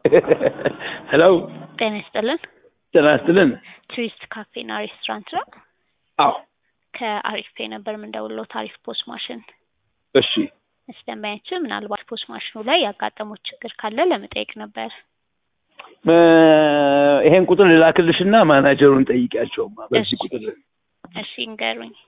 ሄሎ ጤና ይስጥልን። ጤና ይስጥልን። ትዊስት ካፌና ሬስቶራንት ነው። አዎ ከአሪፍ ፔ ነበር የምንደውለው ታሪፍ ፖስ ማሽን። እሺ ደንበኛችን ምናልባት ፖስ ማሽኑ ላይ ያጋጠመው ችግር ካለ ለመጠየቅ ነበር። ይሄን ቁጥር ልላክልሽና ማናጀሩን ጠይቂያቸው በዚህ ቁጥር። እሺ እንገሩኝ።